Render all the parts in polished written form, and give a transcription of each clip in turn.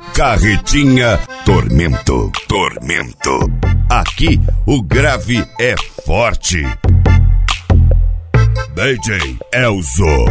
Carretinha Tormento. Tormento. Aqui o grave é forte. DJ Elzo.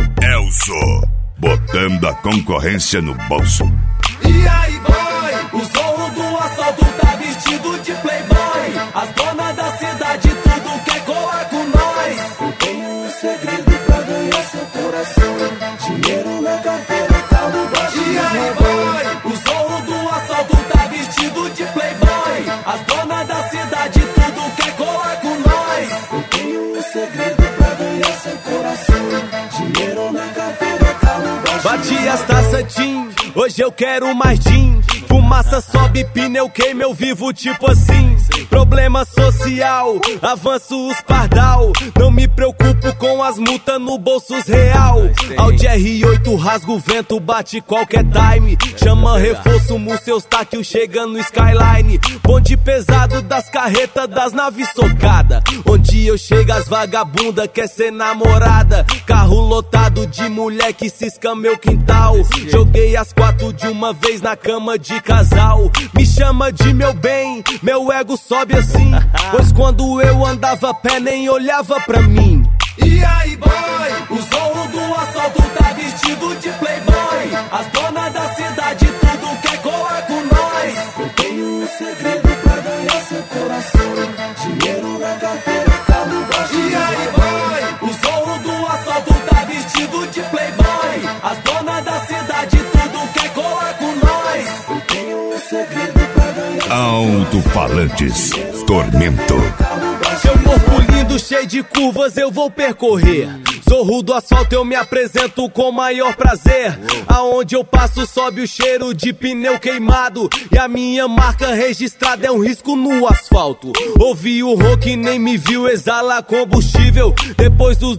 Botando a concorrência no bolso. E aí, boy? O zorro do assalto tá vestido de playboy. As donas da cidade tudo quer colar com nós. Eu tenho um segredo pra ganhar seu coração. Dinheiro na carteira, carro baixo. E aí, boy? O zorro do assalto tá vestido de playboy. As donas da cidade tudo quer colar com nós. Eu tenho um segredo pra ganhar seu coração. Dinheiro na carteira, carro baixo. Bati as taças Tim, hoje eu quero mais gin. Fumaça sobe, pneu queima, eu vivo tipo assim. Problema social, avanço os pardal. Não me preocupo com as multas no bolsos real. Audi R8 rasga o vento, bate qualquer time. Chama reforço, seus taquil chega no Skyline. Bonde pesado das carretas, das naves socada. Onde eu chego as vagabunda quer ser namorada. Carro lotado de mulher que cisca meu quintal. Joguei as 4 de uma vez na cama de casal. Me chama de meu bem, meu ego sobe assim. Pois quando eu andava a pé nem olhava pra mim. E aí, boy? O zorro do assalto tá vestido de playboy. As donas da cidade tudo quer colar com nós. Eu tenho um segredo pra ganhar seu coração. Dinheiro na carteira, carro baixo. E aí, boy? O zorro do assalto tá vestido de playboy. As donas da cidade tudo quer colar com nós. Eu tenho um segredo pra ganhar. Alto-falantes Tormento. Seu corpo lindo, cheio de curvas, eu vou percorrer. Zorro do asfalto, eu me apresento com maior prazer. Aonde eu passo sobe o cheiro de pneu queimado. E a minha marca registrada é um risco no asfalto. Ouvi o rock, nem me viu, exala combustível. Depois dos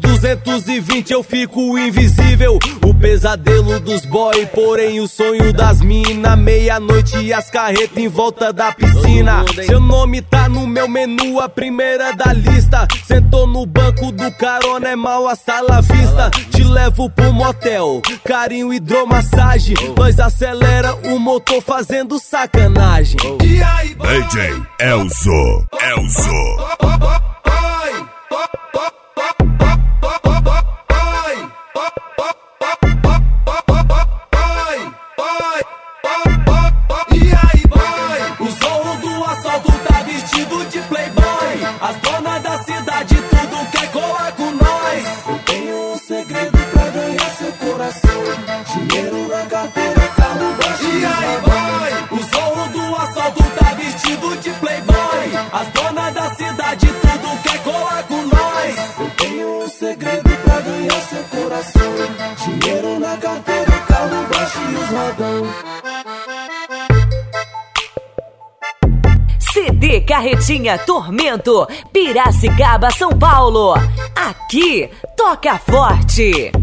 220 eu fico invisível. O pesadelo dos boy, porém o sonho das mina. Meia-noite e as carretas em volta da piscina. Seu nome tá no meu menu, a primeira da lista. Sentou no banco do carona, é mal a sala vista. Te levo pro motel, carinho, hidromassagem. Nós acelera o motor fazendo sacanagem. E aí, boy? DJ Elzo. E aí, boy? O zorro do assalto tá vestido de playboy. As donas da cidade tudo quer colar com nós. Eu tenho um segredo pra ganhar seu coração. Dinheiro na carteira, carro baixo. E aí, boy? O zorro do assalto tá vestido de playboy. As donas da cidade tudo quer colar com nós. Eu tenho um segredo pra ganhar seu coração. Dinheiro na carteira, carro baixo e os rodão. CD Carretinha Tormento, Piracicaba, São Paulo. Aqui toca forte.